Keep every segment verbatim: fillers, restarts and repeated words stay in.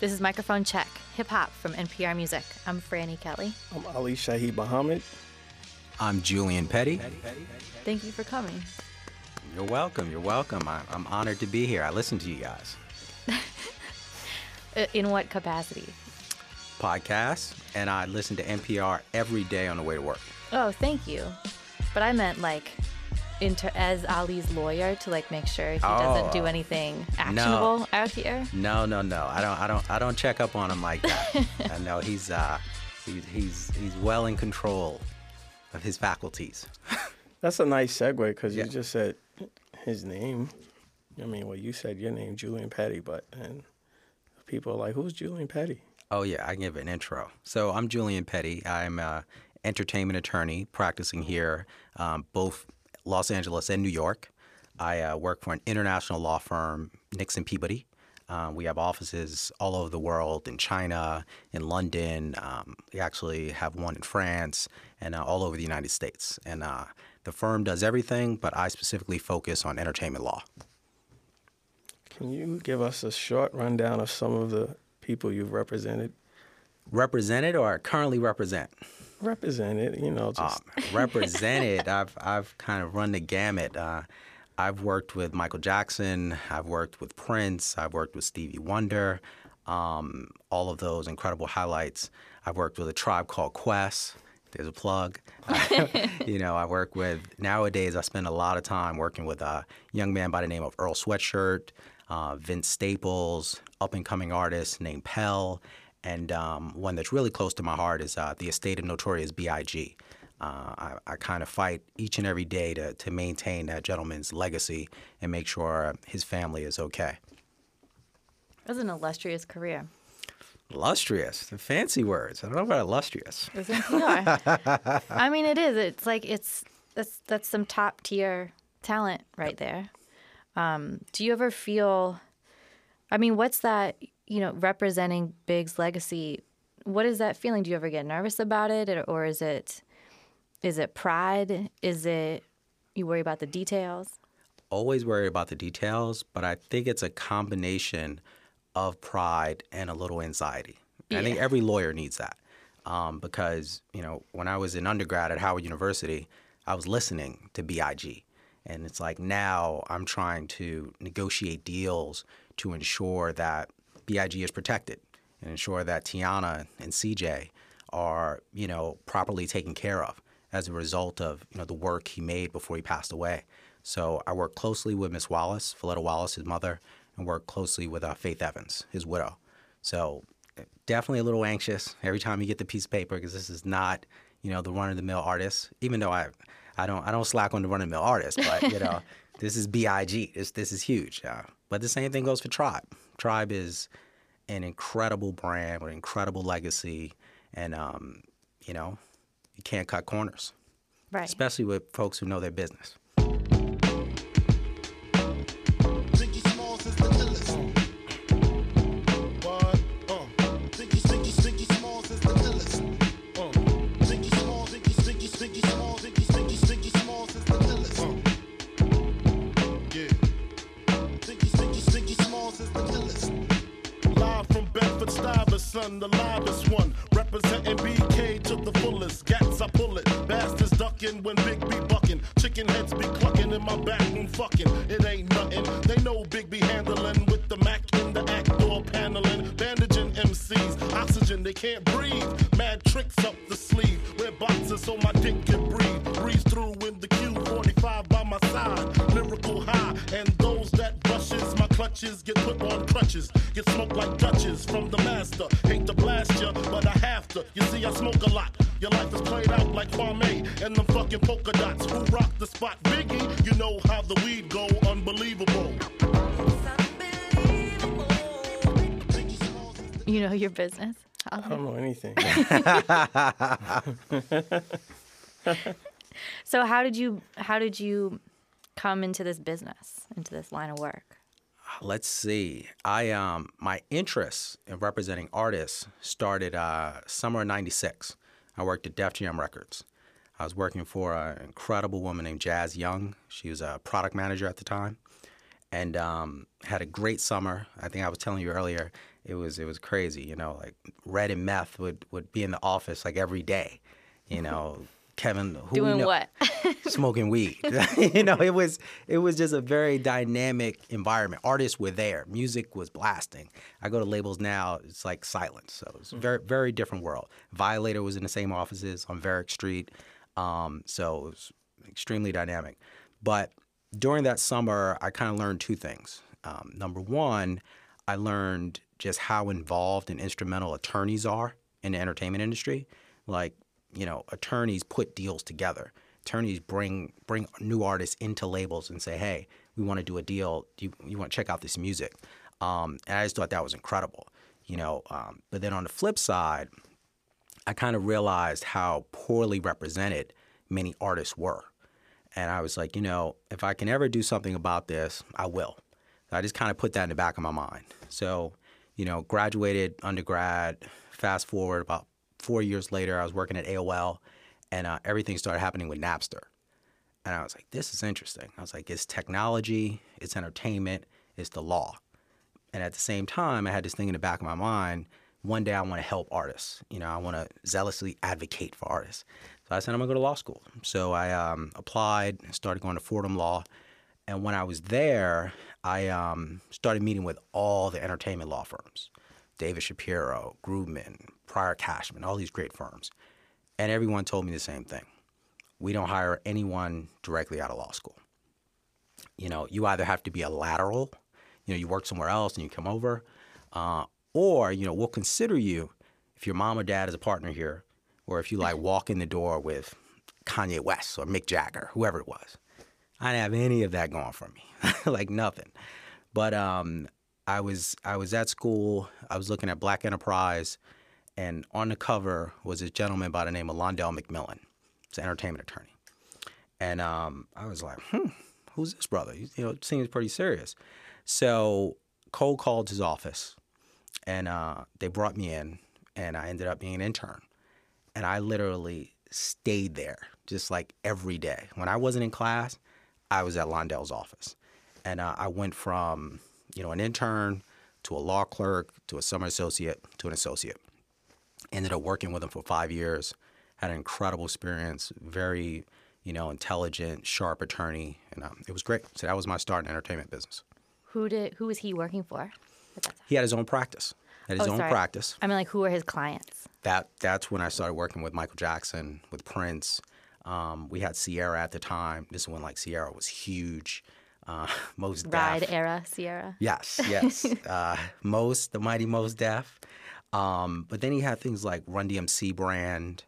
This is Microphone Check, hip-hop from N P R Music. I'm Franny Kelly. I'm Ali Shaheed Muhammad. I'm Julian Petty. Thank you for coming. You're welcome. You're welcome. I, I'm honored to be here. I listen to you guys. In what capacity? Podcasts, and I listen to N P R every day on the way to work. Oh, thank you. But I meant like inter- as Ali's lawyer to like make sure he doesn't Oh, do anything actionable no. out here. No, no, no. I don't. I don't. I don't check up on him like that. I know he's uh, he's he's he's well in control of his faculties. That's a nice segue because Yeah. you just said his name. I mean, well, you said your name, Julian Petty, but and people are like, who's Julian Petty? Oh, yeah, I can give an intro. So I'm Julian Petty. I'm an entertainment attorney practicing here, um, both Los Angeles and New York. I uh, work for an international law firm, Nixon Peabody. Uh, we have offices all over the world, in China, in London. Um, we actually have one in France and uh, all over the United States. And uh, the firm does everything, but I specifically focus on entertainment law. Can you give us a short rundown of some of the people you've represented? Represented or currently represent? Represented, you know, just Um, represented, I've I've kind of run the gamut. Uh, I've worked with Michael Jackson. I've worked with Prince. I've worked with Stevie Wonder. Um, all of those incredible highlights. I've worked with a tribe called Quest. There's a plug. Uh, you know, I work with, nowadays I spend a lot of time working with a young man by the name of Earl Sweatshirt, uh, Vince Staples, up-and-coming artist named Pell, and um, one that's really close to my heart is uh, the estate of Notorious B I G Uh, I, I kind of fight each and every day to, to maintain that gentleman's legacy and make sure his family is okay. That was an illustrious career. Illustrious, the fancy words. I don't know about illustrious. It was N P R. I mean, it is. It's like it's that's that's some top tier talent right there. Um, do you ever feel? I mean, what's that? You know, representing Big's legacy. What is that feeling? Do you ever get nervous about it, or, or is it is it pride? Is it you worry about the details? Always worry about the details, but I think it's a combination of pride and a little anxiety. Yeah. I think every lawyer needs that um, because, you know, when I was in undergrad at Howard University, I was listening to B I G And it's like now I'm trying to negotiate deals to ensure that B I G is protected and ensure that Tiana and C J are, you know, properly taken care of as a result of, you know, the work he made before he passed away. So I work closely with Miss Wallace, Philetta Wallace, his mother, and work closely with uh, Faith Evans, his widow. So definitely a little anxious every time you get the piece of paper because this is not, you know, the run-of-the-mill artist. Even though I, I don't, I don't slack on the run-of-the-mill artist, but you know, this is B I G This, this is huge. Uh, but the same thing goes for Tribe. Tribe is an incredible brand with an incredible legacy, and um, you know, you can't cut corners, Right. especially with folks who know their business. Son, the livest one, representing B K to the fullest. Gats, I pull it. Bastards ducking when Big B bucking. Chicken heads be clucking in my back room fucking. It ain't nothing. They know Big B handling with the Mac in the act door paneling. Bandaging M Cs. Oxygen, they can't breathe. Mad tricks up the sleeve. Wear boxes so my dick can breathe. Breeze through in the Q forty-five by my side. Lyrical high. And those that brushes my clutches get put on crutches. Get smoked like Dutches from the master. Hate to blast ya, but I have to. You see, I smoke a lot. Your life is played out like Kwame and them fucking polka dots. Who rock the spot? Biggie, you know how the weed go. Unbelievable. You know your business. I don't know anything. So how did you how did you come into this business, into this line of work? Let's see. I um my interest in representing artists started uh, summer of ninety-six. I worked at Def Jam Records. I was working for an incredible woman named Jazz Young. She was a product manager at the time, and um, had a great summer. I think I was telling you earlier, It was it was crazy, you know. Like Red and Meth would, would be in the office like every day, you know. Kevin, who Doing we know, what? smoking weed. You know, it was it was just a very dynamic environment. Artists were there, music was blasting. I go to labels now, it's like silence. So it's a very very different world. Violator was in the same offices on Varick Street, um, so it was extremely dynamic. But during that summer, I kind of learned two things. Um, number one, I learned just how involved and instrumental attorneys are in the entertainment industry. Like, you know, attorneys put deals together. Attorneys bring bring new artists into labels and say, hey, we want to do a deal. Do you, you want to check out this music? Um, and I just thought that was incredible, you know. Um, but then on the flip side, I kind of realized how poorly represented many artists were. And I was like, you know, if I can ever do something about this, I will. So I just kind of put that in the back of my mind. So, you know, graduated undergrad, fast forward about four years later, I was working at A O L, and uh, everything started happening with Napster. And I was like, this is interesting. I was like, it's technology, it's entertainment, it's the law. And at the same time, I had this thing in the back of my mind, one day I want to help artists. You know, I want to zealously advocate for artists. So I said, I'm going to go to law school. So I um, applied, started going to Fordham Law. And when I was there, I um, started meeting with all the entertainment law firms. David Shapiro, Grubman, Pryor Cashman, all these great firms. And everyone told me the same thing. We don't hire anyone directly out of law school. You know, you either have to be a lateral, you know, you work somewhere else and you come over, uh, or, you know, we'll consider you if your mom or dad is a partner here, or if you like walk in the door with Kanye West or Mick Jagger, whoever it was. I didn't have any of that going for me, like nothing. But um, I was I was at school, I was looking at Black Enterprise, and on the cover was this gentleman by the name of Londell McMillan. He's an entertainment attorney. And um, I was like, hmm, who's this brother? You know, it seems pretty serious. So cold called his office, and uh, they brought me in, and I ended up being an intern. And I literally stayed there just like every day. When I wasn't in class, I was at Londell's office. And uh, I went from, you know, an intern to a law clerk to a summer associate to an associate. Ended up working with him for five years. Had an incredible experience, very, you know, intelligent, sharp attorney. And um, it was great. So that was my start in entertainment business. Who did? Who was he working for at that time? He had his own practice. Had his oh, own sorry. practice. I mean, like, who were his clients? That That's when I started working with Michael Jackson, with Prince. Um, we had Sierra at the time. This is when, like, Sierra was huge. Uh, Mos Def. Ride era Sierra. Yes, yes. uh, Mos, the mighty Mos Def. Um, but then he had things like Run D M C brand.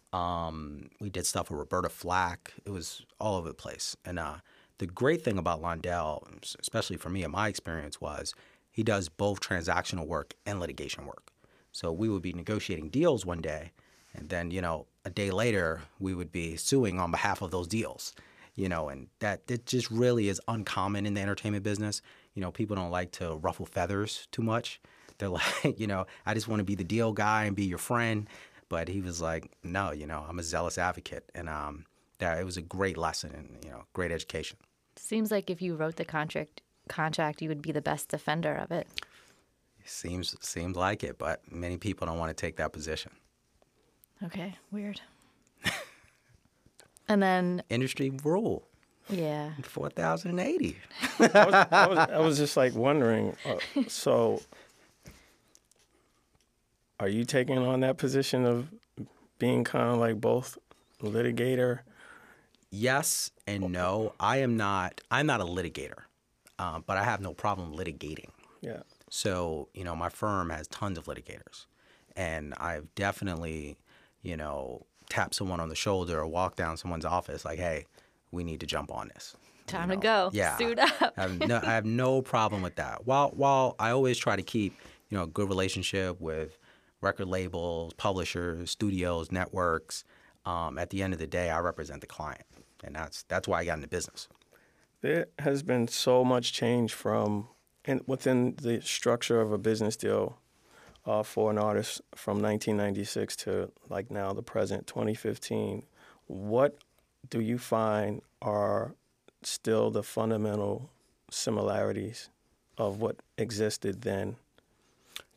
Um, we did stuff with Roberta Flack. It was all over the place. And uh, the great thing about Londell, especially for me in my experience, was he does both transactional work and litigation work. So we would be negotiating deals one day, and then, you know, a day later, we would be suing on behalf of those deals. You know, and that it just really is uncommon in the entertainment business. You know, people don't like to ruffle feathers too much. They're like, you know, I just want to be the deal guy and be your friend. But he was like, no, you know, I'm a zealous advocate. And um, that it was a great lesson and, you know, great education. Seems like if you wrote the contract, contract, you would be the best defender of it. Seems seems like it, but many people don't want to take that position. Okay, weird. And then industry rule. Yeah. four thousand eighty. I, was, I, was, I was just like wondering, uh, so are you taking on that position of being kind of like both litigator? Yes and no. I am not, I'm not a litigator, uh, but I have no problem litigating. Yeah. So, you know, my firm has tons of litigators, and I've definitely, you know, tap someone on the shoulder or walk down someone's office like, hey, we need to jump on this. Time you to know? go. Yeah. Suit up. I, have no, I have no problem with that. While while I always try to keep, you know, a good relationship with record labels, publishers, studios, networks, um, at the end of the day, I represent the client. And that's that's why I got into business. There has been so much change from in, within the structure of a business deal Uh, for an artist from nineteen ninety-six to like now the present, twenty fifteen. What do you find are still the fundamental similarities of what existed then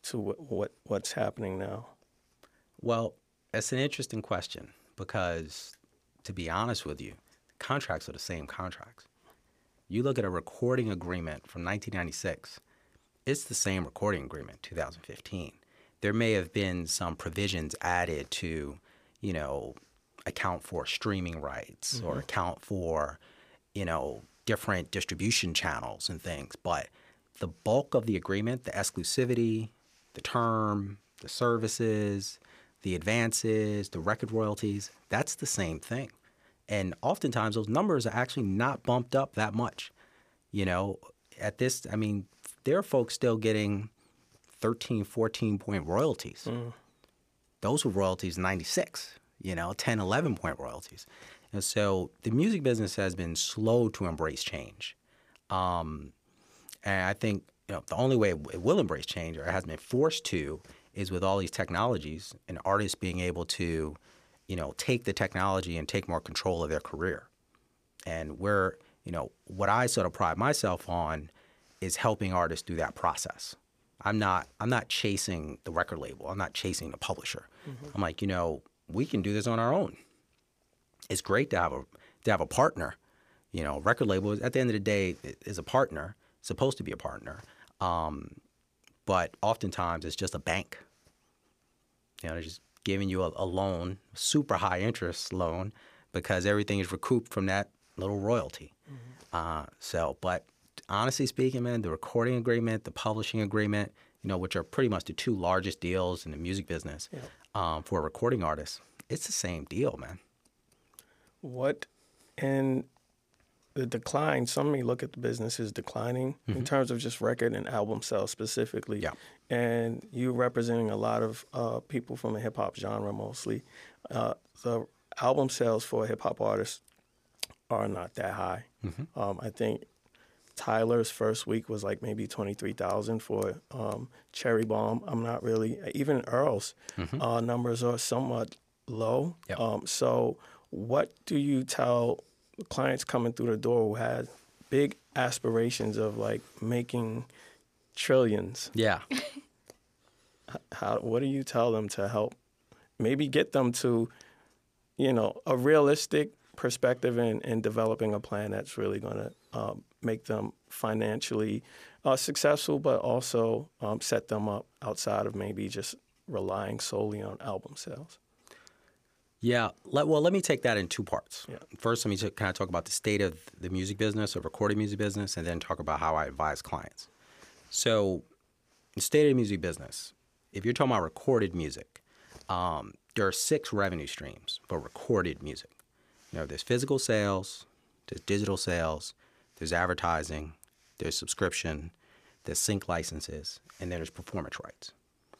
to what, what what's happening now? Well, it's an interesting question because, to be honest with you, contracts are the same contracts. You look at a recording agreement from nineteen ninety-six, it's the same recording agreement, two thousand fifteen. There may have been some provisions added to, you know, account for streaming rights mm-hmm. or account for, you know, different distribution channels and things. But the bulk of the agreement, the exclusivity, the term, the services, the advances, the record royalties, that's the same thing. And oftentimes those numbers are actually not bumped up that much. You know, at this, I mean, there are folks still getting thirteen, fourteen point royalties. Mm. Those were royalties in ninety-six, you know, ten, eleven point royalties. And so the music business has been slow to embrace change. Um, and I think, you know, the only way it will embrace change, or it has been forced to, is with all these technologies and artists being able to, you know, take the technology and take more control of their career. And where, you know, what I sort of pride myself on is helping artists through that process. I'm not I'm not chasing the record label. I'm not chasing the publisher. Mm-hmm. I'm like, you know, we can do this on our own. It's great to have a to have a partner. You know, record label at the end of the day is a partner, supposed to be a partner. Um, but oftentimes it's just a bank. You know, they're just giving you a, a loan, super high interest loan, because everything is recouped from that little royalty. Mm-hmm. Uh, so, but honestly speaking, man, the recording agreement, the publishing agreement, you know, which are pretty much the two largest deals in the music business yeah. um, for a recording artist, it's the same deal, man. What, and the decline, some may look at the business as declining mm-hmm. in terms of just record and album sales specifically. Yeah. And you representing a lot of uh, people from the hip-hop genre mostly. Uh, the album sales for a hip-hop artist are not that high. Mm-hmm. Um, I think Tyler's first week was like maybe twenty-three thousand for um, Cherry Bomb. I'm not really, even Earl's mm-hmm. uh, numbers are somewhat low. Yep. Um, so what do you tell clients coming through the door who had big aspirations of like making trillions? Yeah. How, what do you tell them to help maybe get them to, you know, a realistic perspective in, in developing a plan that's really going to um, make them financially uh, successful, but also um, set them up outside of maybe just relying solely on album sales? Yeah. Let, well, let me take that in two parts. Yeah. First, let me kind of talk about the state of the music business or recording music business, and then talk about how I advise clients. So the state of the music business, if you're talking about recorded music, um, there are six revenue streams for recorded music. You know, there's physical sales, there's digital sales, there's advertising, there's subscription, there's sync licenses, and then there's performance rights.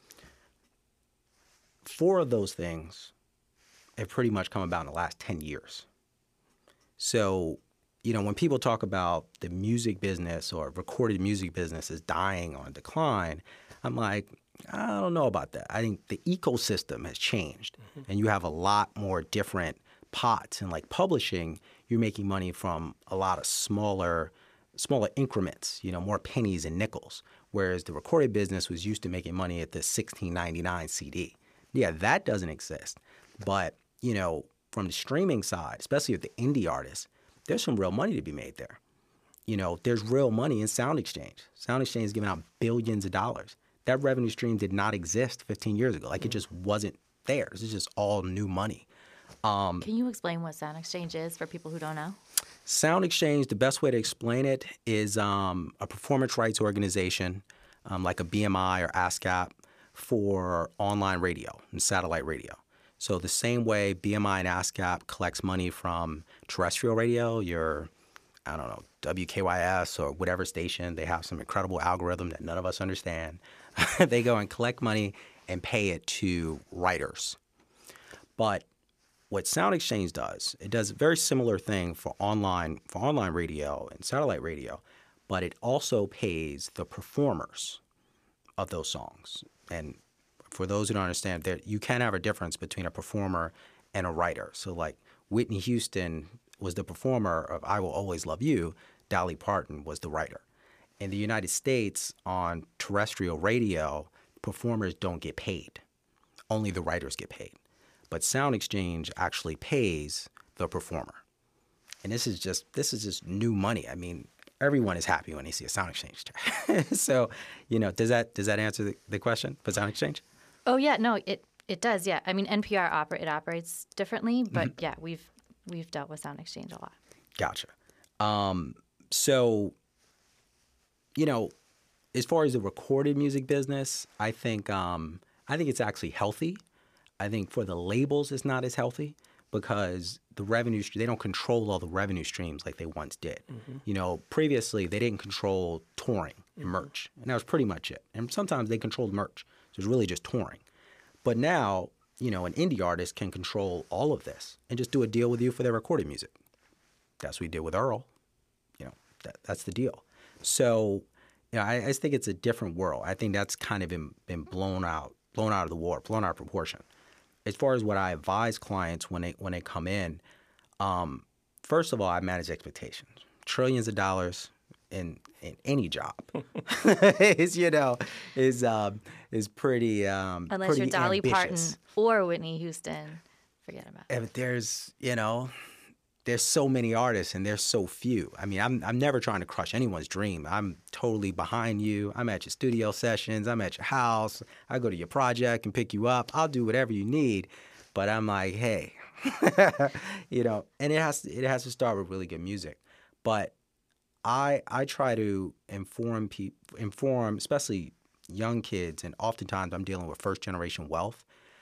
Four of those things have pretty much come about in the last ten years. So, you know, when people talk about the music business or recorded music business is dying or decline, I'm like, I don't know about that. I think the ecosystem has changed, mm-hmm. and you have a lot more different pots. And like publishing, you're making money from a lot of smaller, smaller increments, you know, more pennies and nickels. Whereas the recorded business was used to making money at the sixteen ninety-nine C D. Yeah, that doesn't exist. But, you know, from the streaming side, especially with the indie artists, there's some real money to be made there. You know, there's real money in Sound Exchange. Sound Exchange is giving out billions of dollars. That revenue stream did not exist fifteen years ago. Like, it just wasn't theirs. It's just all new money. Um, Can you explain what Sound Exchange is for people who don't know? Sound Exchange, the best way to explain it is um, a performance rights organization um, like a B M I or ASCAP for online radio and satellite radio. So the same way B M I and ASCAP collects money from terrestrial radio, your, I don't know, W K Y S or whatever station, they have some incredible algorithm that none of us understand. They go and collect money and pay it to writers. But what Sound Exchange does, it does a very similar thing for online for online radio and satellite radio, but it also pays the performers of those songs. And for those who don't understand, that you can have a difference between a performer and a writer. So like Whitney Houston was the performer of I Will Always Love You, Dolly Parton was the writer. In the United States, on terrestrial radio, performers don't get paid. Only the writers get paid. But Sound Exchange actually pays the performer. And this is just this is just new money. I mean, everyone is happy when they see a Sound Exchange check. So, you know, does that does that answer the, the question for Sound Exchange? Oh yeah, no, it it does. Yeah, I mean, N P R operate it operates differently, but Mm-hmm. yeah, we've we've dealt with Sound Exchange a lot. Gotcha. Um, so, you know, as far as the recorded music business, I think um, I think it's actually healthy. I think for the labels, it's not as healthy because the revenue they don't control all the revenue streams like they once did. Mm-hmm. You know, previously they didn't control touring and merch, and that was pretty much it. And sometimes they controlled merch, so it's really just touring. But now, you know, an indie artist can control all of this and just do a deal with you for their recorded music. That's what we did with Earl. You know, that, that's the deal. So, you know, I, I just think it's a different world. I think that's kind of been, been blown out, blown out of the water, blown out of proportion. As far as what I advise clients when they when they come in, um, first of all, I manage expectations. Trillions of dollars in in any job is you know is um, is pretty um, Unless pretty you're Dolly ambitious. Parton or Whitney Houston, forget about it. Yeah, but there's you know. There's so many artists and there's so few. I mean, I'm I'm never trying to crush anyone's dream. I'm totally behind you. I'm at your studio sessions. I'm at your house. I go to your project and pick you up. I'll do whatever you need. But I'm like, hey, you know, and it has to, it has to start with really good music. But I I try to inform people, inform especially young kids, and oftentimes I'm dealing with first generation wealth.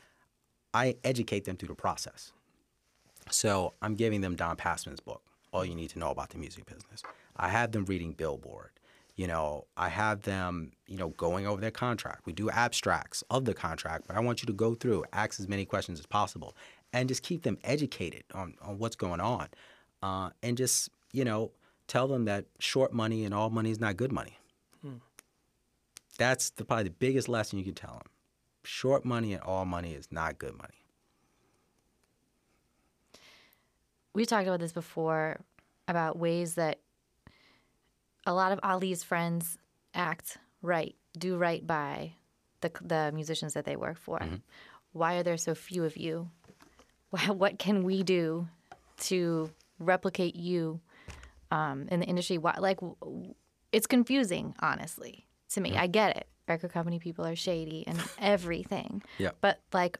I educate them through the process. So I'm giving them Don Passman's book, All You Need to Know About the Music Business. I have them reading Billboard. You know, I have them, you know, going over their contract. We do abstracts of the contract, but I want you to go through, ask as many questions as possible, and just keep them educated on, on what's going on. Uh, and just, you know, tell them that short money and all money is not good money. Hmm. That's the, probably the biggest lesson you can tell them. Short money and all money is not good money. We talked about this before, about ways that a lot of Ali's friends act right, do right by the the musicians that they work for. Mm-hmm. Why are there so few of you? What can we do to replicate you um, in the industry? Why, like, it's confusing, honestly, to me. Mm-hmm. I get it. Record company people are shady and everything. Yeah. But, like,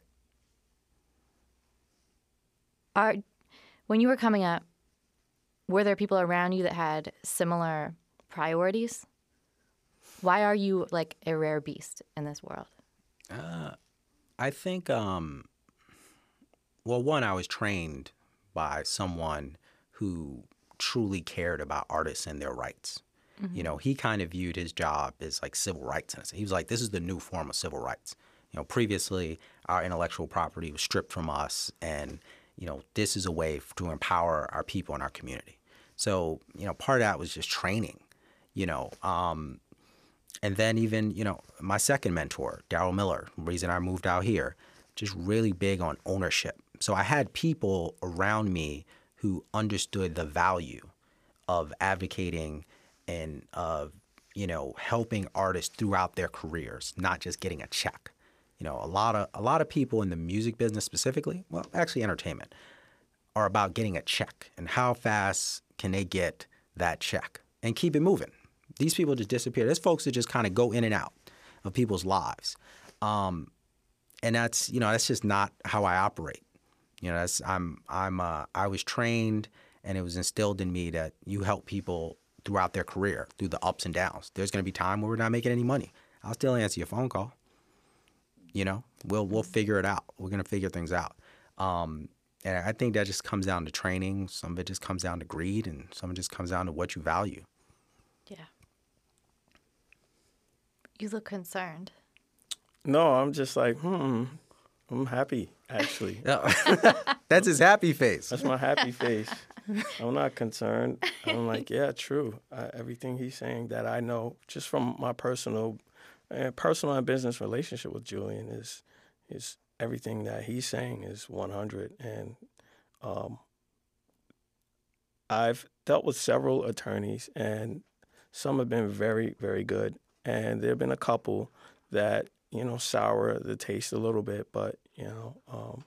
are... when you were coming up, were there people around you that had similar priorities? Why are you like a rare beast in this world? Uh, I think, um, well, one, I was trained by someone who truly cared about artists and their rights. Mm-hmm. You know, he kind of viewed his job as like civil rights. He was like, this is the new form of civil rights. You know, previously our intellectual property was stripped from us, and you know, this is a way to empower our people in our community. So, you know, part of that was just training, you know. Um, and then even, you know, my second mentor, Daryl Miller, the reason I moved out here, just really big on ownership. So I had people around me who understood the value of advocating and of, you know, helping artists throughout their careers, not just getting a check. You know, a lot of a lot of people in the music business specifically, well, actually entertainment, are about getting a check and how fast can they get that check and keep it moving. These people just disappear. There's folks that just kind of go in and out of people's lives, um, and that's you know that's just not how I operate. You know, that's I'm I'm uh, I was trained and it was instilled in me that you help people throughout their career through the ups and downs. There's going to be time where we're not making any money. I'll still answer your phone call. You know, we'll we'll figure it out. We're gonna figure things out, um, and I think that just comes down to training. Some of it just comes down to greed, and some of it just comes down to what you value. Yeah. You look concerned. No, I'm just like, hmm. I'm happy, actually. That's his happy face. That's my happy face. I'm not concerned. I'm like, yeah, true. Uh, everything he's saying that I know, just from my personal. And personal and business relationship with Julian is is everything that he's saying is one hundred. And um, I've dealt with several attorneys, and some have been very, very good. And there have been a couple that you know, sour the taste a little bit, but, you know, um,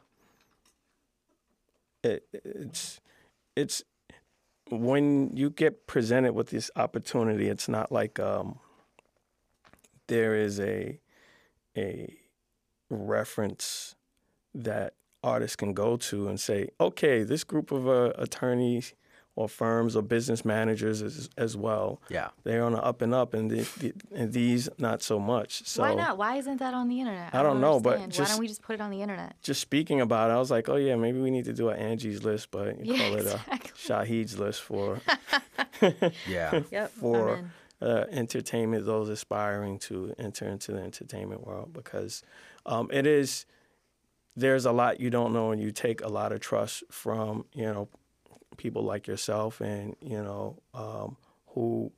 it, it's, it's, when you get presented with this opportunity, it's not like um, there is a, a reference that artists can go to and say, okay, this group of uh, attorneys or firms or business managers as, as well. Yeah. They're on the up and up, and, the, the, and these not so much. So why not? Why isn't that on the internet? I don't know, but understand. just- why don't we just put it on the internet? just speaking about it, I was like, oh yeah, maybe we need to do an Angie's List, but you Yeah, call it exactly. a Shahid's List for Yeah. Yep. for I'm in. uh, entertainment, those aspiring to enter into the entertainment world, because um, it is, there's a lot you don't know, and you take a lot of trust from, you know, people like yourself, and, you know, um, who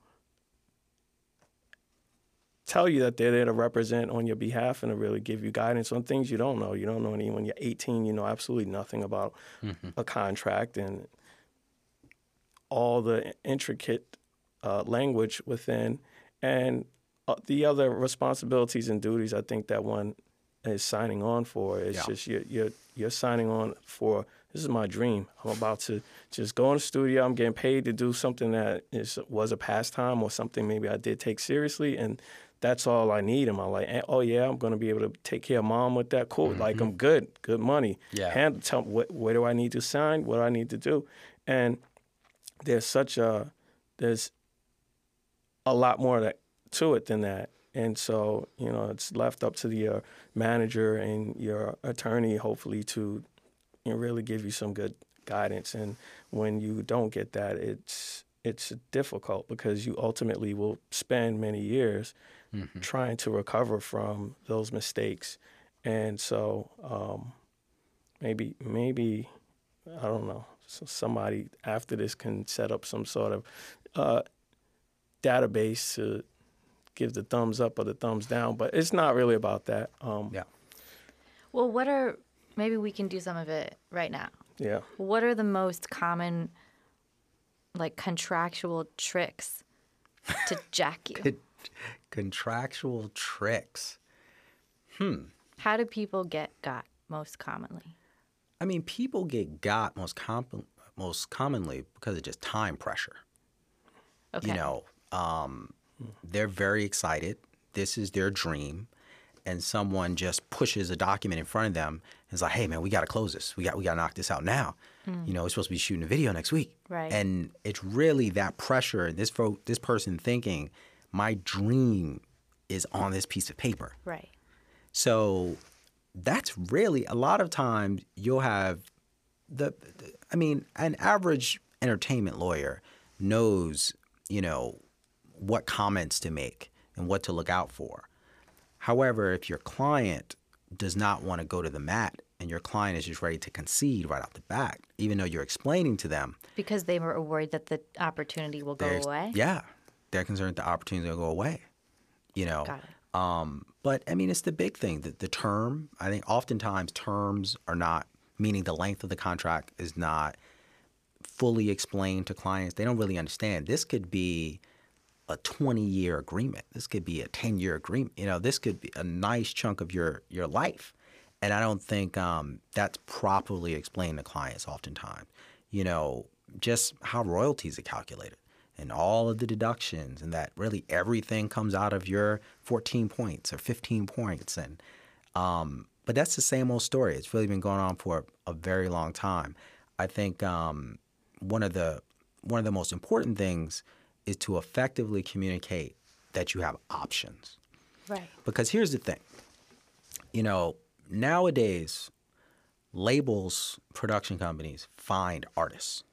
tell you that they're there to represent on your behalf and to really give you guidance on things you don't know. You don't know any, when you're eighteen, you know absolutely nothing about Mm-hmm. a contract and all the intricate uh, language within, and uh, the other responsibilities and duties I think that one is signing on for is Yeah. just you're, you're you're signing on for, this is my dream. I'm about to just go in the studio. I'm getting paid to do something that is was a pastime or something maybe I did take seriously, and that's all I need in my life. And, oh yeah, I'm going to be able to take care of mom with that. Cool, like I'm good, good money. Yeah. Hand, tell what where do I need to sign? What do I need to do? And there's such a there's a lot more that, to it than that. And so, you know, it's left up to the uh, manager and your attorney, hopefully, to, you know, really give you some good guidance. And when you don't get that, it's it's difficult, because you ultimately will spend many years Mm-hmm. trying to recover from those mistakes. And so um, maybe maybe I don't know. So somebody after this can set up some sort of uh, database to give the thumbs up or the thumbs down, but it's not really about that. Um, Yeah. Well, what are, maybe we can do some of it right now. yeah. What are the most common, like, contractual tricks to jack you? Con- contractual tricks. How do people get got most commonly? I mean, people get got most com- most commonly because of just time pressure. Okay. You know, um, they're very excited. This is their dream. And someone just pushes a document in front of them and is like, hey, man, we got to close this. We got we got to knock this out now. You know, we're supposed to be shooting a video next week. Right. And it's really that pressure, this fo- this person thinking, my dream is on this piece of paper. Right. So that's really, a lot of times you'll have the, the- I mean, an average entertainment lawyer knows, you know, what comments to make and what to look out for. However, if your client does not want to go to the mat and your client is just ready to concede right off the bat, even though you're explaining to them, Because they were worried that the opportunity will go there's- away? yeah, they're concerned the opportunity will go away. You know, Got it. Um, but I mean, it's the big thing, the, the term. I think oftentimes terms are not, meaning the length of the contract is not fully explained to clients. They don't really understand. This could be a twenty-year agreement. This could be a ten-year agreement. You know, this could be a nice chunk of your your life. And I don't think um, that's properly explained to clients oftentimes. You know, just how royalties are calculated and all of the deductions, and that really everything comes out of your fourteen points or fifteen points. And um, but that's the same old story. It's really been going on for a very long time. I think um, one of the one of the most important things is to effectively communicate that you have options. Right. Because here's the thing, you know, nowadays, labels, production companies find artists.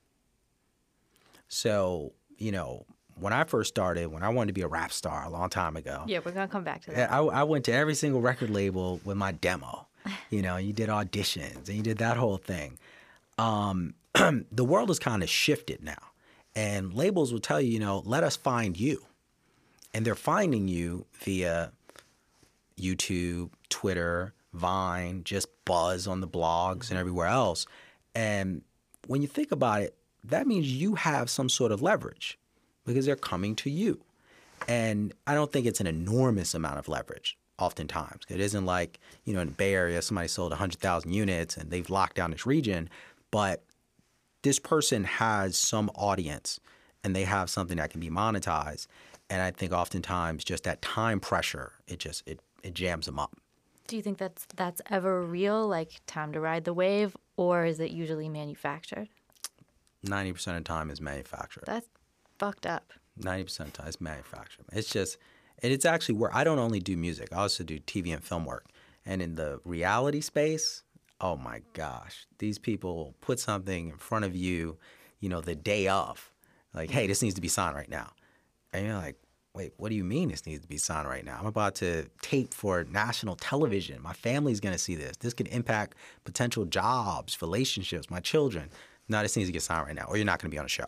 So, you know, when I first started, when I wanted to be a rap star a long time ago, Yeah, we're going to come back to I, that. I went to every single record label with my demo. You know, you did auditions and you did that whole thing. Um, the world has kind of shifted now. And labels will tell you, you know, let us find you. And they're finding you via YouTube, Twitter, Vine, just buzz on the blogs and everywhere else. And when you think about it, that means you have some sort of leverage because they're coming to you. And I don't think it's an enormous amount of leverage. oftentimes. It isn't like, you know, in the Bay Area, somebody sold one hundred thousand units and they've locked down this region, but this person has some audience and they have something that can be monetized. And I think oftentimes just that time pressure, it just, it, it jams them up. Do you think that's that's ever real, like time to ride the wave, or is it usually manufactured? ninety percent of the time is manufactured. That's fucked up. ninety percent of the time is manufactured. It's just, and it's actually where I don't only do music. I also do T V and film work. And in the reality space, oh my gosh, these people put something in front of you, you know, the day of. Like, hey, this needs to be signed right now. And you're like, wait, what do you mean this needs to be signed right now? I'm about to tape for national television. My family's going to see this. This could impact potential jobs, relationships, my children. No, this needs to get signed right now, or you're not going to be on a show.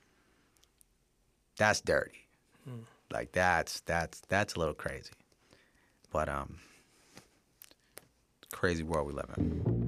That's dirty. Hmm. Like, that's that's that's a little crazy. But um, crazy world we live in.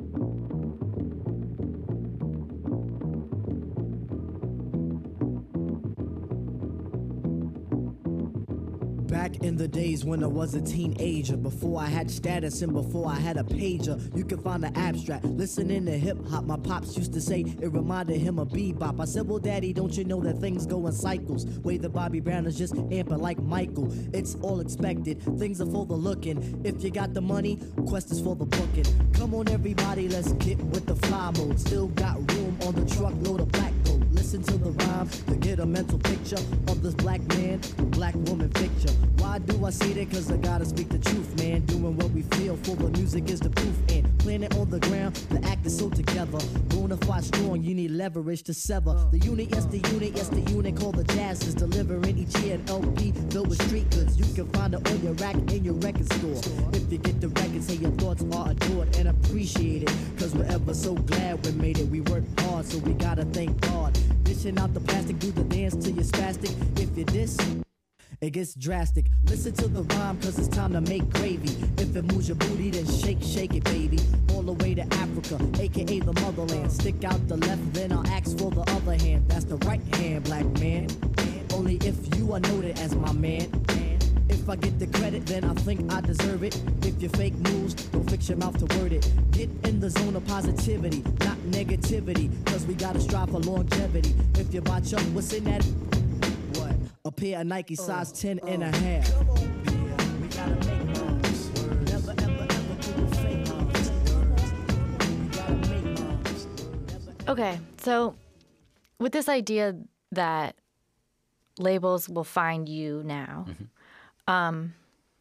Back in the days when I was a teenager, before I had status and before I had a pager, you could find the abstract. Listening to hip hop, my pops used to say it reminded him of bebop. I said, well, daddy, don't you know that things go in cycles? Way the Bobby Brown is just amping like Michael. It's all expected, things are for the looking. If you got the money, quest is for the booking. Come on, everybody, let's get with the fly mode. Still got room on the truckload of black gold. Listen to the rhyme to get a mental picture of this black man, black woman picture. Why do I say that? Cause I gotta speak the truth, man. Doing what we feel for the music is the proof. And planet on the ground, the act is so together. Bonafide strong, you need leverage to sever. The unit, yes, the unit, yes, the unit called the Jazz is delivering each year an L P filled with street goods. You can find it on your rack in your record store. If you get the record, say your thoughts are adored and appreciated. Cause we're ever so glad we made it. We worked hard, so we gotta thank God. Dishing out the plastic, do the dance till you're spastic. If you diss, it gets drastic. Listen to the rhyme, cause it's time to make gravy. If it moves your booty, then shake, shake it, baby. All the way to Africa, aka the motherland. Stick out the left, then I'll ask for the other hand. That's the right hand, black man. Only if you are noted as my man. If I get the credit, then I think I deserve it. If you fake moves, don't fix your mouth to word it. Get in the zone of positivity, not negativity. Cause we gotta strive for longevity. If you botch up, what's in that? What? A pair of Nike size ten and a half. Yeah, we gotta make moves. Never, ever, ever do a fake moves. We gotta make moves. Okay, so with this idea that labels will find you now, mm-hmm. um,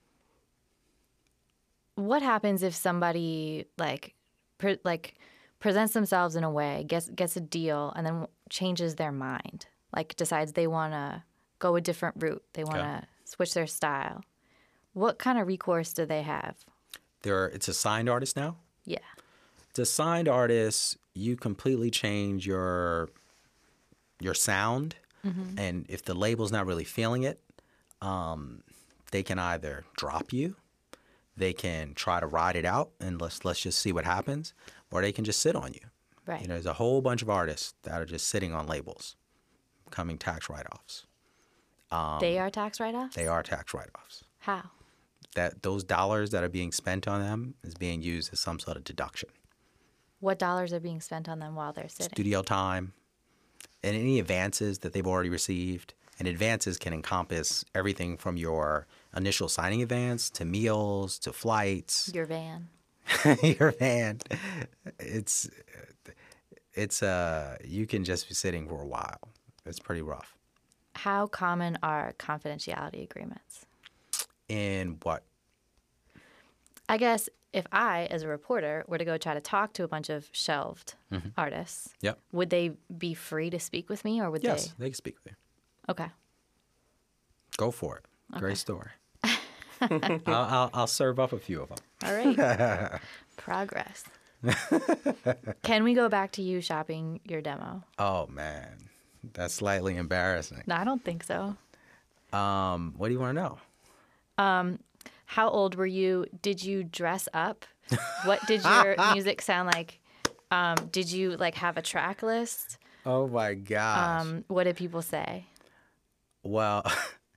what happens if somebody like pre- like presents themselves in a way, gets gets a deal, and then changes their mind, like decides they want to go a different route, they want to yeah. switch their style? What kind of recourse do they have? There, it's a signed artist now? Yeah. It's a signed artist. You completely change your your sound, mm-hmm. and if the label's not really feeling it, um, they can either drop you, they can try to ride it out, and let's let's just see what happens, or they can just sit on you. Right. You know, there's a whole bunch of artists that are just sitting on labels, becoming tax write-offs. Um, they are tax write-offs? They are tax write-offs. How? That those dollars that are being spent on them is being used as some sort of deduction. What dollars are being spent on them while they're sitting? Studio time, and any advances that they've already received. And advances can encompass everything from your initial signing advance to meals to flights. Your van. Your van. It's it's uh you can just be sitting for a while. It's pretty rough. How common are confidentiality agreements? In what? I guess if I, as a reporter, were to go try to talk to a bunch of shelved mm-hmm. artists, yep. would they be free to speak with me, or would yes, they? Yes, they can speak with you. Okay. Go for it. Okay. Great story. I'll, I'll, I'll serve up a few of them. All right. Progress. Can we go back to you shopping your demo? Oh, man. That's slightly embarrassing. No, I don't think so. Um, what do you want to know? Um, how old were you? Did you dress up? What did your music sound like? Um, did you like have a track list? Oh my gosh. Um, what did people say? Well,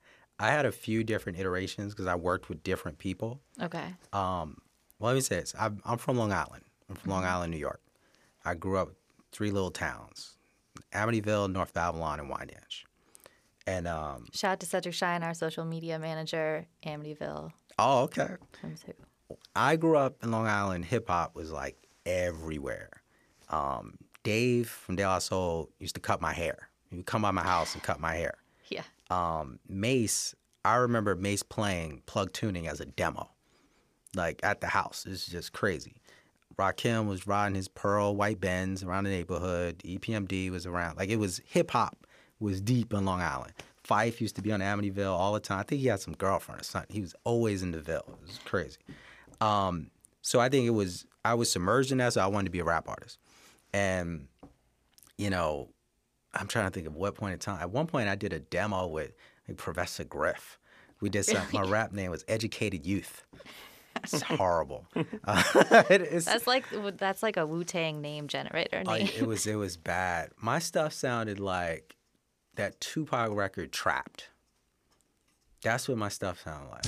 I had a few different iterations because I worked with different people. Okay. Um, well, let me say this. I'm, I'm from Long Island. I'm from Long Island, New York. I grew up three little towns, Amityville, North Babylon, and Wyandanch. And um, Shout out to Cedric Shine, our social media manager, Amityville. oh, okay. Comes who? I grew up in Long Island. Hip hop was like everywhere. Um, Dave from De La Soul used to cut my hair. He would come by my house and cut my hair. Yeah. Um, Mace, I remember Mace playing Plug Tuning as a demo, like at the house. It's just crazy. Rakim was riding his Pearl white Benz around the neighborhood. E P M D was around. Like it was hip hop was deep in Long Island. Fife used to be on Amityville all the time. I think he had some girlfriend or something. He was always in the Ville. It was crazy. Um, so I think it was, I was submerged in that, so I wanted to be a rap artist. And, you know, I'm trying to think of what point in time. At one point, I did a demo with like, Professor Griff. We did something. My rap name was Educated Youth. It's horrible. Uh, it, it's, That's like that's like a Wu-Tang name generator like, name. it was it was bad. My stuff sounded like that Tupac record, Trapped. That's what my stuff sounded like.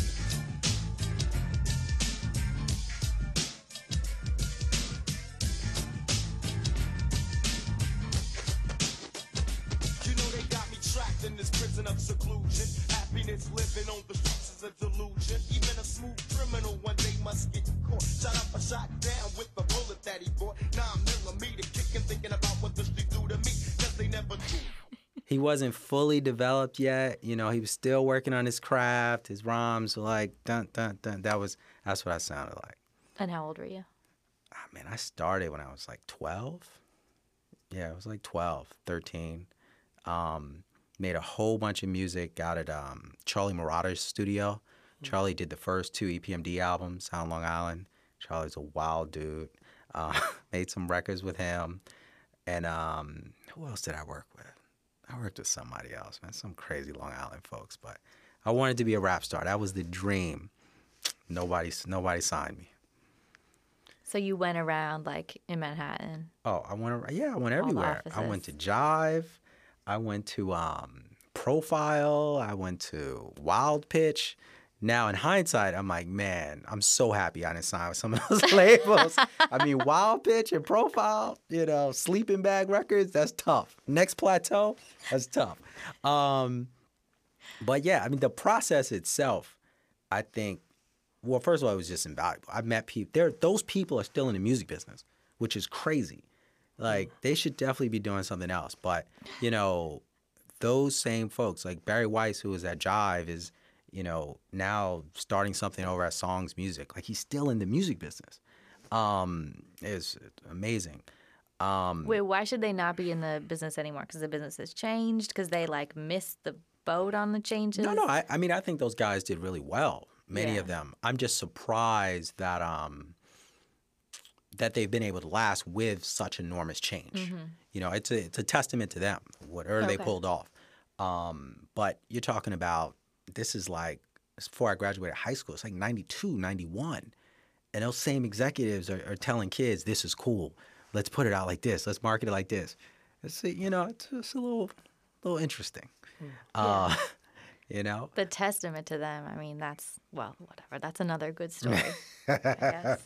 You know they got me trapped in this prison of seclusion. Happiness living on the streets is a delusion. Even a smooth criminal one day must get caught. Shot up, a shot down with the bullet that he bought. Nine millimeter kicking, thinking about what the street do to me, cause they never do. He wasn't fully developed yet. You know, he was still working on his craft. His rhymes were like dun dun dun. That was that's what I sounded like. And how old were you? I mean, I started when I was like twelve. Yeah, I was like twelve, thirteen. Um, made a whole bunch of music out at um, Charlie Marauder's studio. Charlie did the first two E P M D albums out on Long Island. Charlie's a wild dude. Uh, made some records with him. And um, who else did I work with? I worked with somebody else, man. Some crazy Long Island folks. But I wanted to be a rap star. That was the dream. Nobody, nobody signed me. So you went around like in Manhattan. Oh, I went. Yeah, I went All the everywhere. I went to Jive. I went to um, Profile. I went to Wild Pitch. Now, in hindsight, I'm like, man, I'm so happy I didn't sign with some of those labels. I mean, Wild Pitch and Profile, you know, Sleeping Bag Records, that's tough. Next Plateau, that's tough. Um, but yeah, I mean, the process itself, I think, well, first of all, it was just invaluable. I met people. There, those people are still in the music business, which is crazy. Like, they should definitely be doing something else. But, you know, those same folks, like Barry Weiss, who was at Jive, is, you know, now starting something over at Songs Music. Like, he's still in the music business. Um, it's amazing. Um, Wait, why should they not be in the business anymore? Because the business has changed? Because they, like, missed the boat on the changes? No, no. I, I mean, I think those guys did really well, many Yeah. of them. I'm just surprised that um, that they've been able to last with such enormous change. Mm-hmm. You know, it's a, it's a testament to them, whatever they Okay. pulled off. Um, but you're talking about, this is like, before I graduated high school, it's like ninety-two, ninety-one. And those same executives are, are telling kids, this is cool. Let's put it out like this. Let's market it like this. It's, you know, it's, it's a little, little interesting. Uh, you know? The testament to them, I mean, that's, well, whatever. That's another good story, I guess.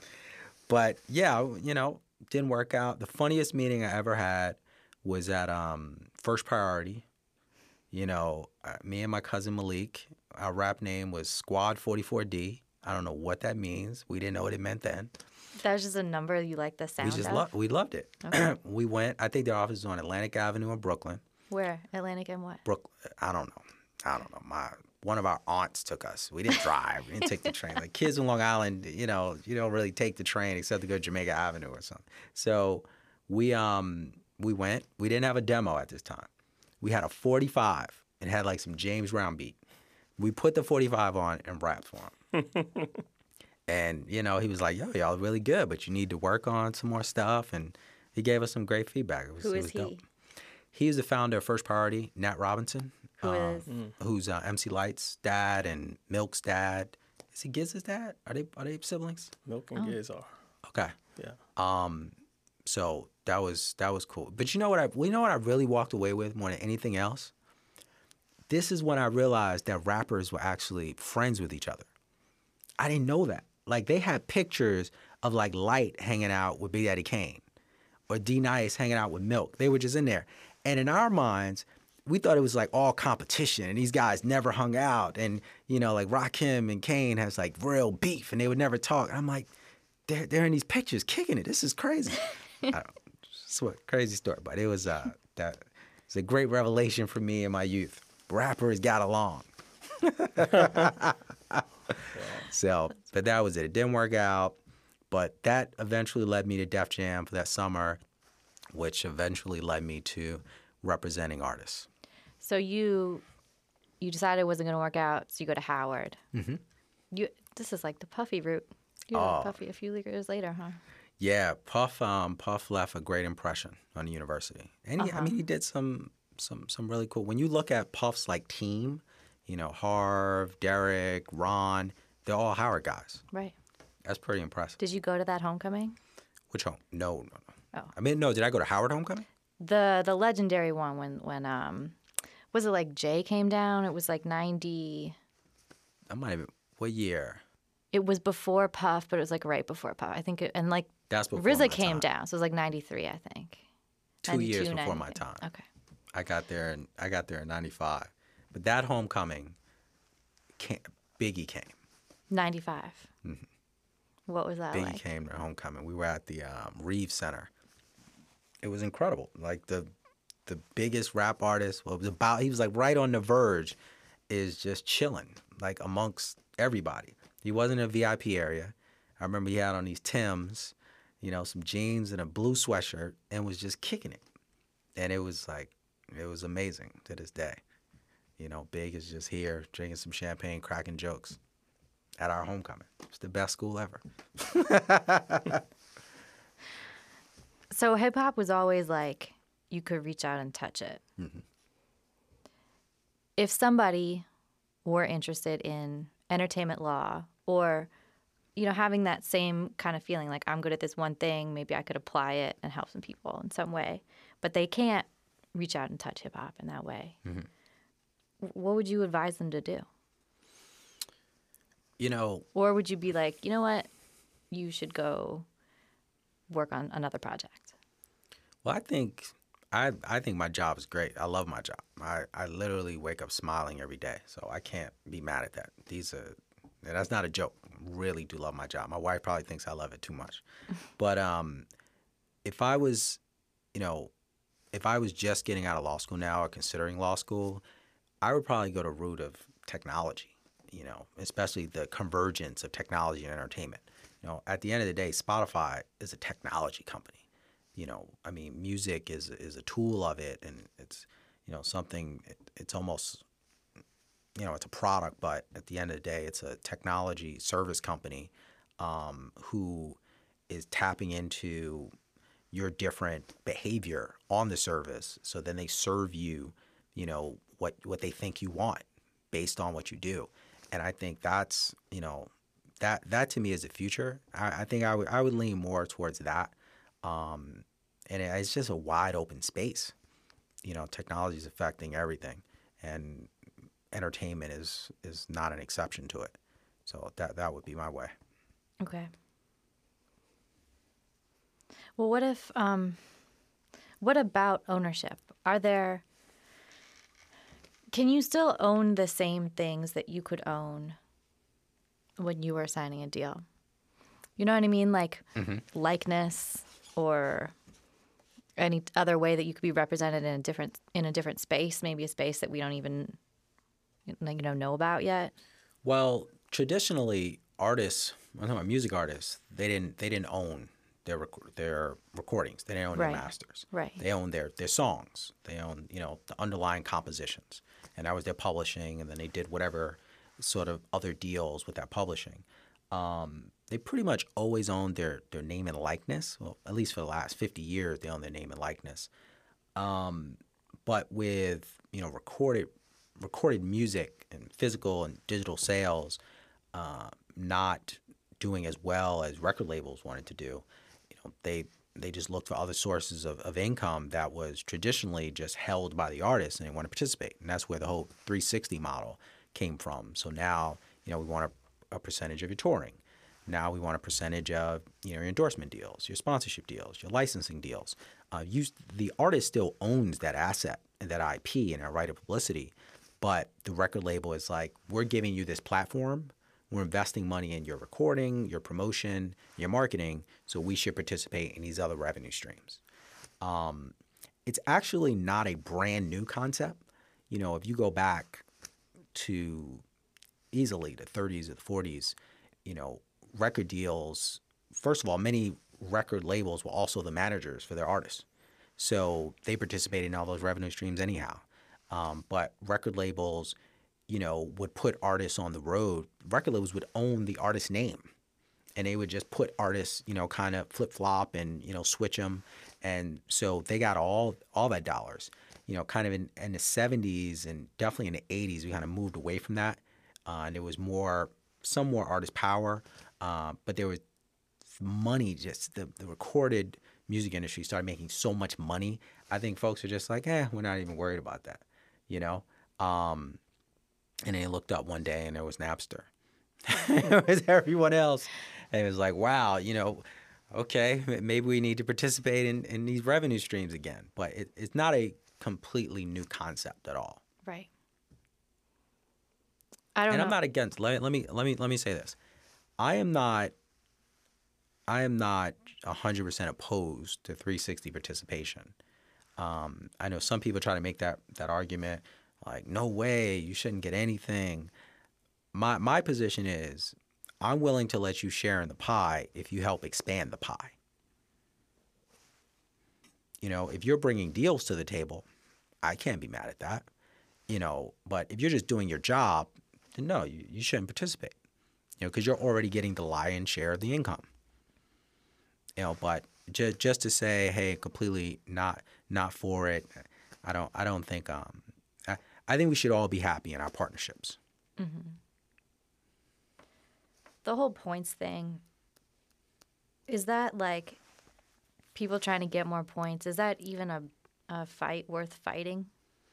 But yeah, you know, didn't work out. The funniest meeting I ever had was at um, First Priority. You know, uh, me and my cousin Malik, our rap name was Squad forty-four D. I don't know what that means. We didn't know what it meant then. That was just a number you like the sound we just of? loved, we loved it. Okay. We went. I think their office is on Atlantic Avenue in Brooklyn. Where? Atlantic and what? Brook. I don't know. I don't know. My one of our aunts took us. We didn't drive. We didn't take the train. Like kids in Long Island, you know, you don't really take the train except to go to Jamaica Avenue or something. So we um we went. We didn't have a demo at this time. We had a forty-five and had like some James Brown beat. We put the forty-five on and rapped for him. And you know, he was like, "Yo, y'all really good, but you need to work on some more stuff." And he gave us some great feedback. It was, Who it is was he? dope. He's the founder of First Priority, Nat Robinson. Who um, is? Who's uh, M C Light's dad and Milk's dad. Is he Giz's dad? Are they are they siblings? Milk and Giz are. Okay. Yeah. Um, so that was that was cool. But you know what I you know what I really walked away with more than anything else? this is when I realized that rappers were actually friends with each other. I didn't know that. Like, they had pictures of, like, Light hanging out with Big Daddy Kane or D-Nice hanging out with Milk. They were just in there. And in our minds, we thought it was, like, all competition, and these guys never hung out. And, you know, like, Rakim and Kane has, like, real beef, and they would never talk. And I'm like, they're, they're in these pictures kicking it. This is crazy. I don't, it's a crazy story, but it was, uh, that, it's a great revelation for me in my youth. Rappers got along. So, but that was it. It didn't work out, but that eventually led me to Def Jam for that summer, which eventually led me to representing artists. So you you decided it wasn't going to work out, so you go to Howard. Mm-hmm. You this is like the Puffy route. You were Oh. Puffy a few years later, huh? Yeah, Puff. Um, Puff left a great impression on the university, and he, I mean, he did some some some really cool. When you look at Puff's like team, you know, Harv, Derek, Ron, they're all Howard guys. Right. That's pretty impressive. Did you go to that homecoming? Which home? No, no, no. Oh. I mean, no. Did I go to Howard homecoming? The the legendary one when when um was it like Jay came down? It was like ninety. I might have. What year? It was before Puff, but it was like right before Puff. I think it, and like That's before R Z A my came time. down, so it was like ninety-three, I think. Two years ninety-two, before my ninety-three. time. Okay. I got there and I got there in ninety-five. But that homecoming, came, Biggie came. ninety-five. Mm-hmm. What was that Biggie like? came to homecoming. We were at the um, Reeves Center. It was incredible. Like the the biggest rap artist, well, it was about he was like right on the verge, is just chilling like amongst everybody. He wasn't in a V I P area. I remember he had on these Timbs, you know, some jeans and a blue sweatshirt, and was just kicking it. And it was like, it was amazing to this day. You know, Big is just here drinking some champagne, cracking jokes at our homecoming. It's the best school ever. So hip hop was always like you could reach out and touch it. Mm-hmm. If somebody were interested in entertainment law or, you know, having that same kind of feeling like I'm good at this one thing, maybe I could apply it and help some people in some way, but they can't reach out and touch hip hop in that way. Mm-hmm. What would you advise them to do? You know, Or would you be like, you know what, you should go work on another project? well, I think I I think my job is great. I love my job. I, I literally wake up smiling every day, so I can't be mad at that. These are and that's not a joke. Really do love my job. My wife probably thinks I love it too much, but um, if I was, you know, if I was just getting out of law school now or considering law school, I would probably go to route of technology. You know, especially the convergence of technology and entertainment. You know, at the end of the day, Spotify is a technology company. You know, I mean, music is is a tool of it, and it's, you know, something. It, it's almost, you know, it's a product, but at the end of the day, it's a technology service company um, who is tapping into your different behavior on the service. So then they serve you, you know, what what they think you want based on what you do. And I think that's, you know, that that to me is the future. I, I think I would I would lean more towards that. Um, and it, it's just a wide open space. You know, technology is affecting everything, and entertainment is is not an exception to it. So that that would be my way. Okay. Well, what if, um, what about ownership? Are there, can you still own the same things that you could own when you were signing a deal? You know what I mean? Like mm-hmm. likeness or any other way that you could be represented in a different in a different space, maybe a space that we don't even you know know about yet. Well, traditionally, artists, I'm talking about music artists, they didn't they didn't own their rec- their recordings. They didn't own Right. their masters. Right. They owned their their songs. They owned, you know, the underlying compositions, and that was their publishing. And then they did whatever sort of other deals with that publishing. Um, they pretty much always owned their their name and likeness. Well, at least for the last fifty years, they owned their name and likeness. Um, but with, you know, recorded recorded music and physical and digital sales uh, not doing as well as record labels wanted to do, you know, they they just looked for other sources of, of income that was traditionally just held by the artist, and they want to participate. And that's where the whole three sixty model came from. So now, you know, we want a, a percentage of your touring. Now we want a percentage of, you know, your endorsement deals, your sponsorship deals, your licensing deals. Uh, you, the artist still owns that asset and that I P and our right of publicity, but the record label is like, we're giving you this platform. We're investing money in your recording, your promotion, your marketing, so we should participate in these other revenue streams. Um, it's actually not a brand new concept. You know, if you go back to easily the thirties or the forties, you know, record deals, first of all, many record labels were also the managers for their artists. So they participated in all those revenue streams anyhow. Um, but record labels, you know, would put artists on the road. Record labels would own the artist's name, and they would just put artists, you know, kind of flip-flop and, you know, switch them. And so they got all all that dollars. You know, kind of in, in the seventies and definitely in the eighties, we kind of moved away from that. Uh, and there was more, some more artist power, uh, but there was money, just the, the recorded music industry started making so much money. I think folks are just like, eh, we're not even worried about that, you know? Um, and they looked up one day and there was Napster. It was everyone else. And it was like, wow, you know, okay, maybe we need to participate in, in these revenue streams again. But it, it's not a completely new concept at all. Right. I don't and know. I'm not against, let, let me let me let me say this. I am not I am not one hundred percent opposed to three sixty participation. Um, I know some people try to make that that argument, like, no way, you shouldn't get anything. My my position is, I'm willing to let you share in the pie if you help expand the pie. You know, if you're bringing deals to the table, I can't be mad at that. You know, but if you're just doing your job, then no, you, you shouldn't participate. You know, because you're already getting the lion's share of the income. You know, but just just to say, hey, completely not not for it, I don't I don't think um I, I think we should all be happy in our partnerships. Mm-hmm. The whole points thing, is that like people trying to get more points? Is that even a, a fight worth fighting?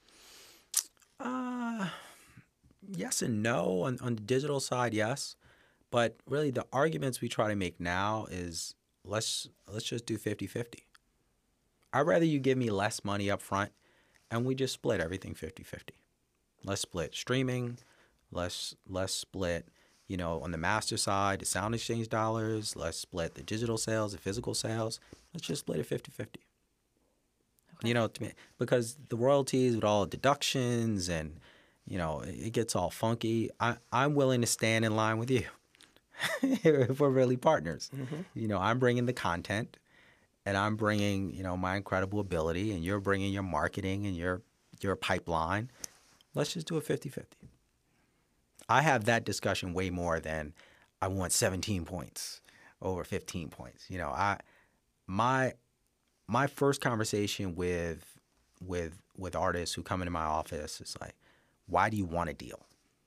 Uh, yes and no. On, on the digital side, yes. But really the arguments we try to make now is let's let's just do fifty-fifty. I'd rather you give me less money up front and we just split everything fifty-fifty. Let's split streaming. Let's, let's split, you know, on the master side, the sound exchange dollars. Let's split the digital sales, the physical sales. Let's just split it fifty-fifty. Okay. You know, to me, because the royalties with all the deductions and, you know, it gets all funky. I, I'm willing to stand in line with you if we're really partners. Mm-hmm. You know, I'm bringing the content and I'm bringing, you know, my incredible ability, and you're bringing your marketing and your your pipeline. Let's just do it fifty-fifty. I have that discussion way more than I want seventeen points over fifteen points. You know, I my my first conversation with with with artists who come into my office is like, why do you want a deal?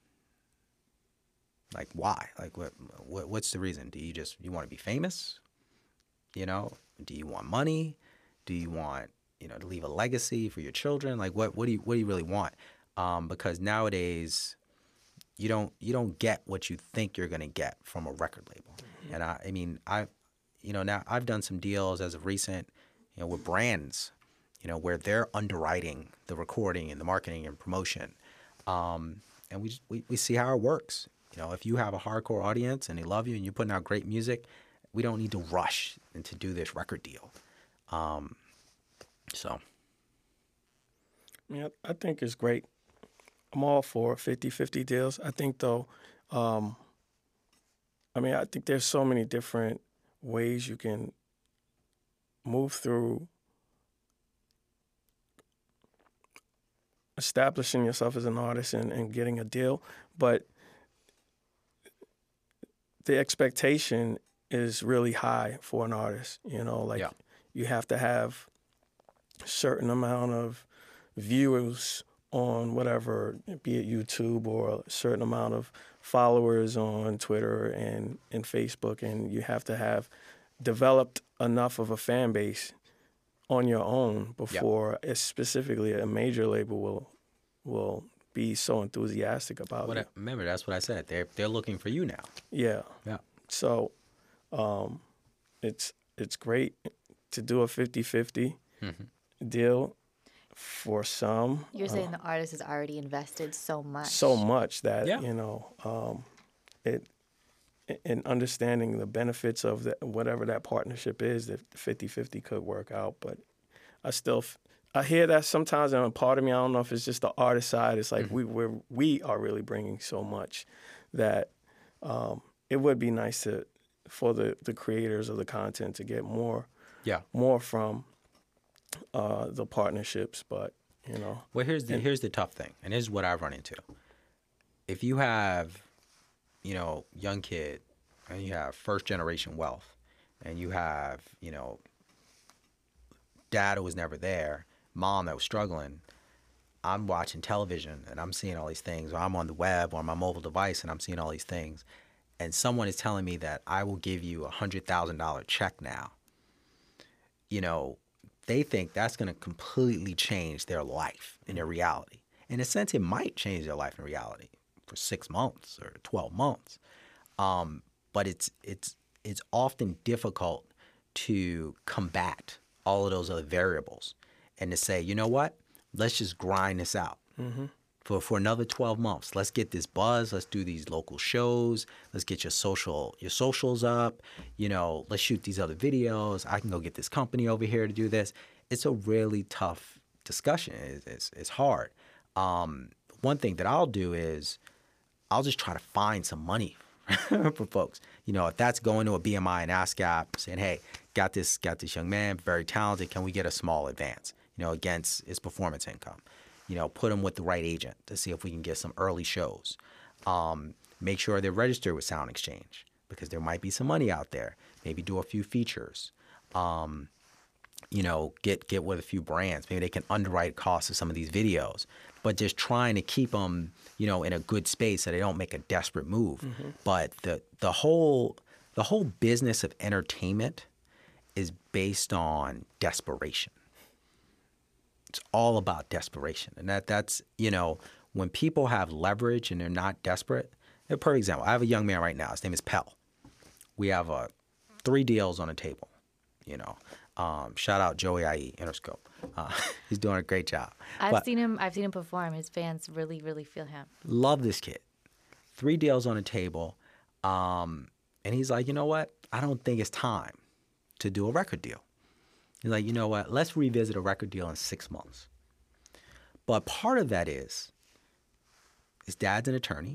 Like, why? Like, what, what what's the reason? Do you just you want to be famous? You know, do you want money? Do you want, you know, to leave a legacy for your children? Like, what what do you what do you really want? Um, because nowadays, you don't you don't get what you think you're going to get from a record label. Mm-hmm. And I, I mean, I, you know, now I've done some deals as of recent, you know, with brands, you know, where they're underwriting the recording and the marketing and promotion, um, and we, just, we we see how it works. You know, if you have a hardcore audience and they love you and you're putting out great music, we don't need to rush and to do this record deal. Um, so, yeah, I think it's great. I'm all for fifty-fifty deals. I think, though, um, I mean, I think there's so many different ways you can move through establishing yourself as an artist and, and getting a deal. But the expectation is really high for an artist. You know, like, yeah. You have to have a certain amount of views on whatever, be it YouTube, or a certain amount of followers on Twitter and, and Facebook, and you have to have developed enough of a fan base on your own before, yep. specifically a major label will will be so enthusiastic about what it. I, remember, that's what I said. They're they're looking for you now. Yeah. Yeah. So, um, it's it's great to do a fifty-fifty mm-hmm. deal for some. You're saying uh, the artist has already invested so much. So much that, yeah. you know, um, it in understanding the benefits of the, whatever that partnership is, that fifty-fifty could work out. But I still, I hear that sometimes, and a part of me, I don't know if it's just the artist side. It's like mm-hmm. we we're, we are really bringing so much that um, it would be nice to for the, the creators of the content to get more, yeah, more from uh, the partnerships. But you know, well, here's the and, here's the tough thing, and this is what I've run into. If you have, you know, young kid, and you have first generation wealth, and you have, you know, dad who was never there, mom that was struggling, I'm watching television and I'm seeing all these things, or I'm on the web or on my mobile device and I'm seeing all these things, and someone is telling me that I will give you a hundred thousand dollar check now. You know, they think that's going to completely change their life and their reality. In a sense, it might change their life and reality for six months or twelve months. Um, but it's it's it's often difficult to combat all of those other variables and to say, you know what, let's just grind this out mm-hmm. for for another twelve months. Let's get this buzz. Let's do these local shows. Let's get your social your socials up. You know, let's shoot these other videos. I can go get this company over here to do this. It's a really tough discussion. It's it's, it's hard. Um, one thing that I'll do is I'll just try to find some money for folks. You know, if that's going to a B M I and ASCAP saying, hey, got this got this young man, very talented, can we get a small advance, you know, against his performance income? You know, put him with the right agent to see if we can get some early shows. Um, make sure they're registered with Sound Exchange because there might be some money out there. Maybe do a few features. Um, you know, get get with a few brands. Maybe they can underwrite costs of some of these videos, but just trying to keep them, you know, in a good space so they don't make a desperate move. Mm-hmm. But the the whole the whole business of entertainment is based on desperation. It's all about desperation, and that that's you know when people have leverage and they're not desperate. A perfect example. I have a young man right now. His name is Pell. We have uh, three deals on the table. You know. Um, shout out Joey I E, Interscope. Uh, he's doing a great job. I've but seen him. I've seen him perform. His fans really, really feel him. Love this kid. Three deals on the table, um, and he's like, you know what? I don't think it's time to do a record deal. He's like, you know what? Let's revisit a record deal in six months. But part of that is his dad's an attorney.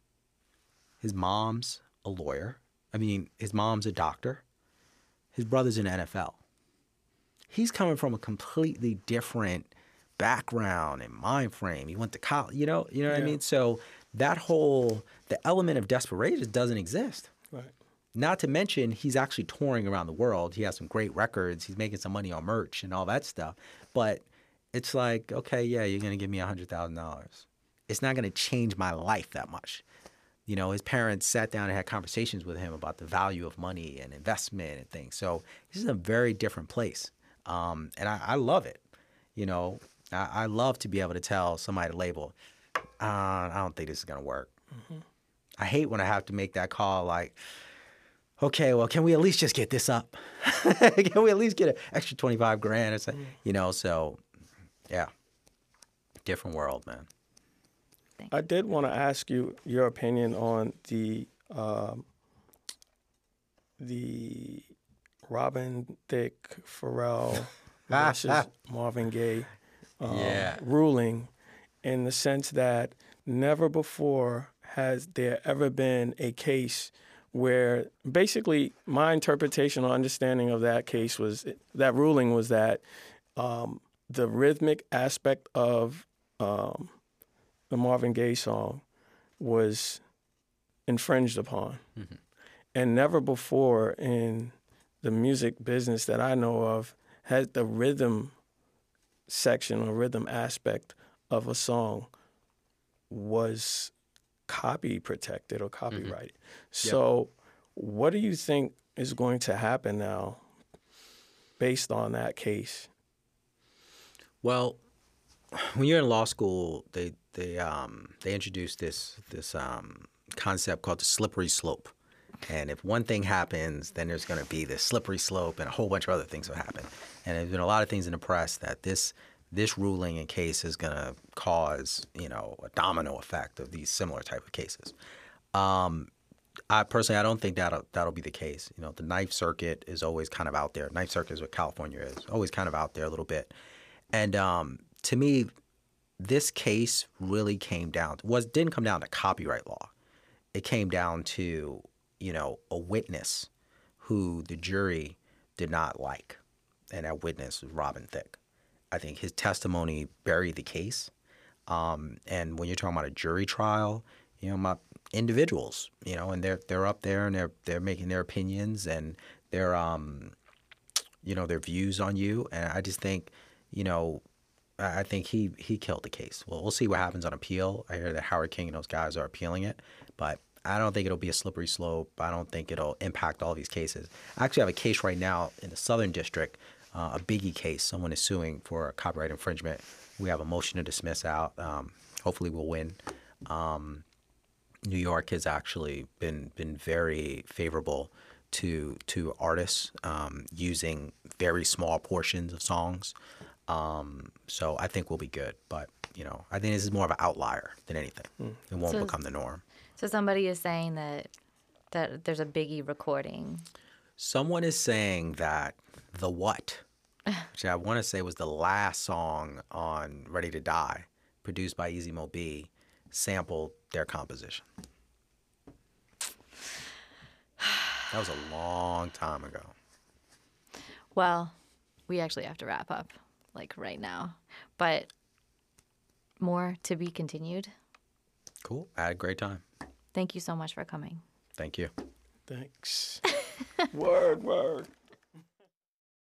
His mom's a lawyer. I mean, his mom's a doctor. His brother's in the N F L. He's coming from a completely different background and mind frame. He went to college, you know, you know what yeah. I mean? So that whole, the element of desperation doesn't exist. Right. Not to mention, he's actually touring around the world. He has some great records. He's making some money on merch and all that stuff. But it's like, okay, yeah, you're going to give me one hundred thousand dollars. It's not going to change my life that much. You know, his parents sat down and had conversations with him about the value of money and investment and things. So this is a very different place. Um, and I, I love it. You know, I, I love to be able to tell somebody to label, uh, I don't think this is going to work. Mm-hmm. I hate when I have to make that call like, okay, well, can we at least just get this up? Can we at least get an extra twenty-five grand or something? Mm-hmm. You know, so yeah, different world, man. I did want to ask you your opinion on the um, the Robin Thicke, Pharrell versus Marvin Gaye uh, yeah. ruling, in the sense that never before has there ever been a case where basically my interpretation or understanding of that case was that ruling was that um, the rhythmic aspect of um, the Marvin Gaye song was infringed upon. Mm-hmm. And never before in the music business that I know of has the rhythm section or rhythm aspect of a song was copy protected or copyrighted. Mm-hmm. So yep. What do you think is going to happen now based on that case? Well, when you're in law school, they they um, they introduced this this um, concept called the slippery slope. And if one thing happens, then there's going to be this slippery slope and a whole bunch of other things will happen. And there's been a lot of things in the press that this this ruling and case is going to cause, you know, a domino effect of these similar type of cases. Um, I personally, I don't think that'll, that'll be the case. You know, the Ninth Circuit is always kind of out there. Ninth Circuit is what California is, always kind of out there a little bit. And um, to me, this case really came down, was didn't come down to copyright law. It came down to, you know, a witness who the jury did not like. And that witness was Robin Thicke. I think his testimony buried the case. Um, and when you're talking about a jury trial, you know, my individuals, you know, and they're they're up there and they're they're making their opinions and their um, you know, their views on you. And I just think, you know, I think he he killed the case. Well, we'll see what happens on appeal. I hear that Howard King and those guys are appealing it, but I don't think it'll be a slippery slope. I don't think it'll impact all these cases. I actually have a case right now in the Southern District. Uh, a biggie case. Someone is suing for copyright infringement. We have a motion to dismiss out. Um, hopefully we'll win. Um, New York has actually been been very favorable to to artists um, using very small portions of songs. Um, so I think we'll be good. But, you know, I think this is more of an outlier than anything. Mm. It won't so, become the norm. So somebody is saying that that there's a biggie recording. Someone is saying that The What, which I want to say was the last song on Ready to Die, produced by Easy Mo Bee, sampled their composition. That was a long time ago. Well, we actually have to wrap up, like right now. But more to be continued. Cool. I had a great time. Thank you so much for coming. Thank you. Thanks. Word, word.